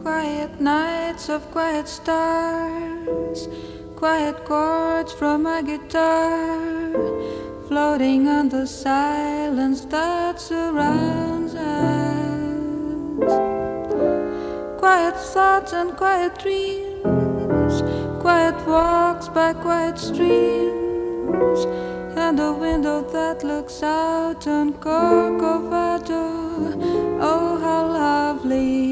quiet nights of quiet stars, quiet chords from my guitar, floating on the silence that surrounds us. Quiet thoughts and quiet dreams, quiet walks by quiet streams, and a window that looks out on Corcovado. Oh, how lovely